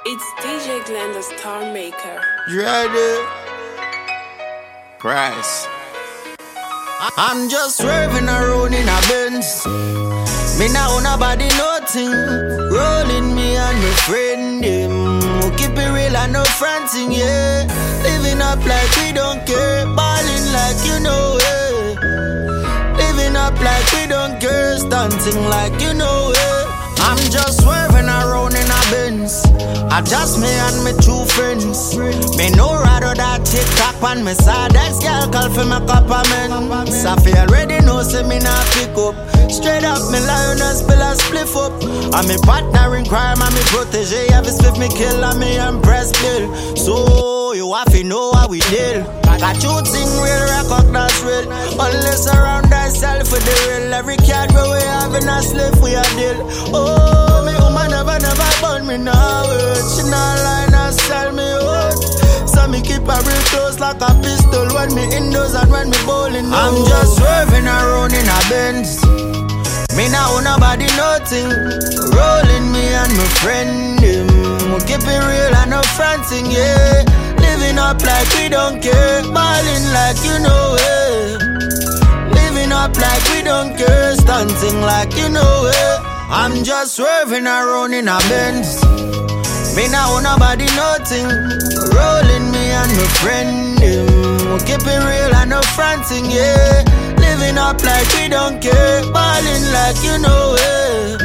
It's DJ Glenn, the Star Maker. You ready? Christ. I'm just swerving around in a Benz. Me now nobody nothing. Rolling me and my friend them. Keep it real and no fronting, yeah. Living up like we don't care. Balling like you know it. Living up like we don't care. Stunting like you know it. I'm just swerving around in a Benz. I just me and my two friends. Me no rather that TikTok on me side. Ex girl call for my compliment. Safi already know say me not pick up. Straight up me lioness spill a spliff up. I'm me partner in crime and me protege. Every spliff me kill and me impress bill. So you have to know how we deal. Got you thing real, recognize real. Unless around thyself with the real. Every cat where we having a slip we a deal. Oh, me woman never burn me now. She not lie, not sell me out. So me keep her real close like a pistol. When me indoors and when me bowling. I'm just swerving around in a Benz. Me now nobody nothing. Rolling me and my friend him. We keep it real and no fronting, yeah. Living up like we don't care. Balling like you know it. Living up like we don't care. Stunting like you know it. I'm just swerving around in a Benz. Me now nobody nothing. Rolling me and my friend him. We keep it real and no fronting, yeah. Living up like we don't care. Balling like you know it.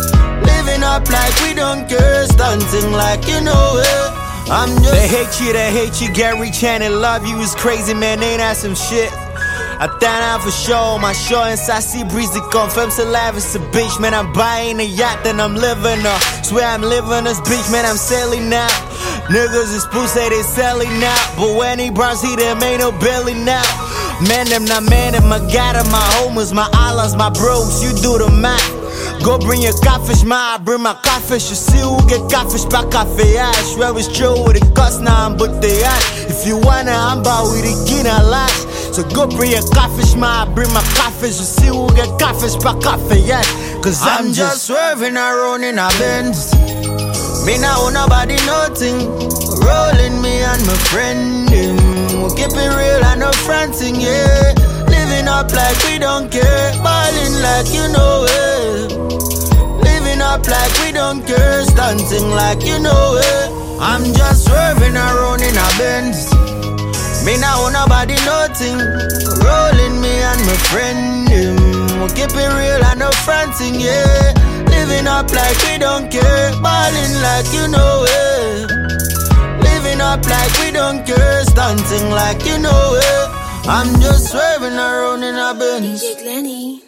Living up like we don't care. Stunting like you know it. I'm just They hate you, Gary Channing love you is crazy, man, ain't that some shit? I thought out for sure, my show inside Sea Breeze to confirm to live it's a beach, man. I'm buying a yacht and I'm living swear I'm living this beach, man. I'm sailing now. Niggas is spoon say they selling now, but when he bronze he them ain't no belly now. Man, them not man, them my God, my homers, my allies, my bros, you do the math. Go bring your catfish, I bring my catfish. You see who get catfish by cafe. I swear it's true with it cost now, but they ask. If you wanna, I'm about with it, get a lash. So go bring your catfish, I bring my catfish. You see who get catfish by cafe. Cause I'm just swerving around in a Benz. Me now nobody nothing. Rolling me and my friend him. We keep it real and no fronting, yeah. Living up like we don't care. Balling like you know it. Living up like we don't care. Stunting like you know it. I'm just swerving around in a Benz. Me now nobody nothing. Rolling me and my friend him. We keep it real and no fronting, yeah. Living up like we don't care. Balling like you know it. Living up like we don't care. Stunting like you know it. I'm just swerving around in a Benz. DJ Glenny.